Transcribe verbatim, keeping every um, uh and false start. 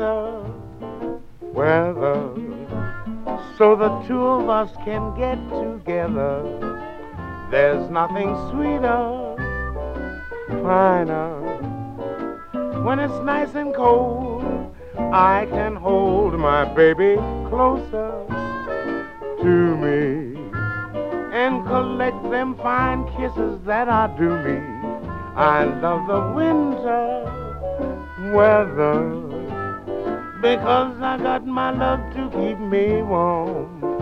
winter weather, so the two of us can get together. There's nothing sweeter, finer. When it's nice and cold, I can hold my baby closer to me and collect them fine kisses that are due me. I love the winter weather because I got my love to keep me warm.